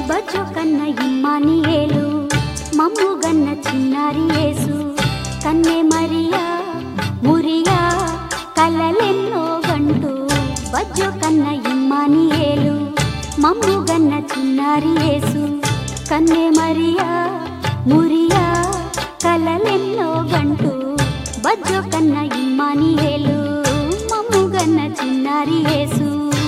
బజ్జో కన్న ఇమ్మానియేలు మమ్ముగన్న చిన్నారి యేసు కన్నె మరియా మురియా కలలెన్నో గంటూ బజ్జో కన్న ఇమ్మానియేలు మమ్ముగన్న చిన్నారి యేసు కన్నె మరియా మురియా కలలెన్నో గంటూ బజ్జో కన్న ఇమ్మానియేలు మమ్ముగన్న చిన్నారి యేసు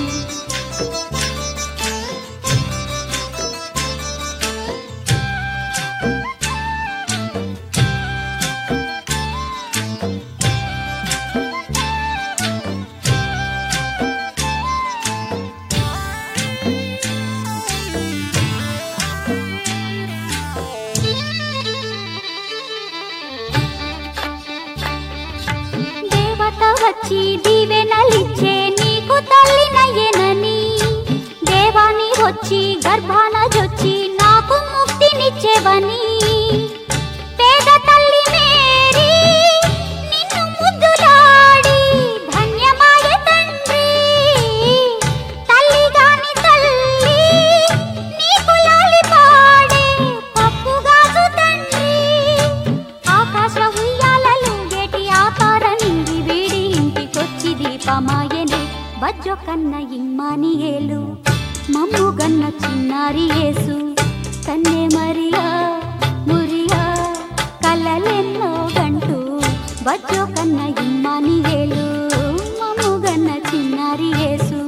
వచ్చి దీవెనలిచ్చే నీకు తల్లినయ్యేనని దేవాని వచ్చి గర్భాన జొచ్చి నాకు ముక్తినిచ్చేవని పేద తల్లి మేరీ నిన్ను ముద్దులాడి ధన్యమాయే తండ్రి తల్లిగాని తల్లి నీకు లాలి పాడే పప్పుగాజు తండ్రి ఆకాశ ఉయ్యాలలు గేటి ఆకార నింగి వీడి ఇంటికొచ్చి దీపమాయనే బజ్జో కన్న ఇమ్మానియేలు మమ్ముగన్న చిన్నారి యేసు కన్నె మరియా మురియా కలలెన్నో గంటూ బజ్జో కన్న ఇమ్మానియేలు మమ్ముగన్న చిన్నారి యేసు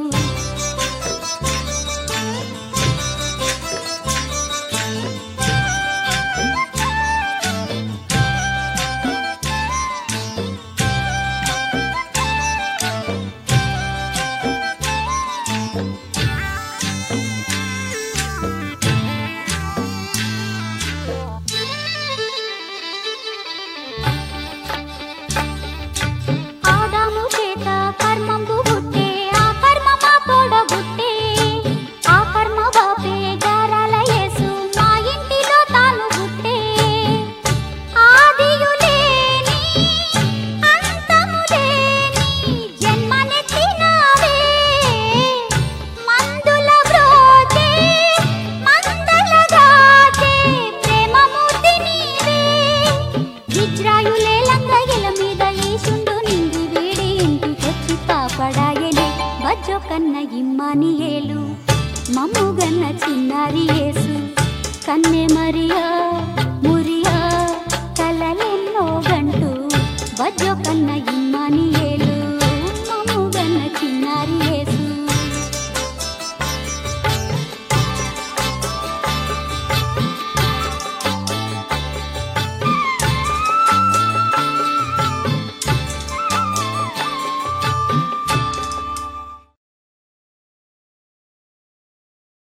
బజ్జో కన్న ఇమ్మానియేలు మమ్ముగన్న చిన్నారి యేసు కన్నె మరియా మురియా కలలెన్నో గంటూ బజ్జో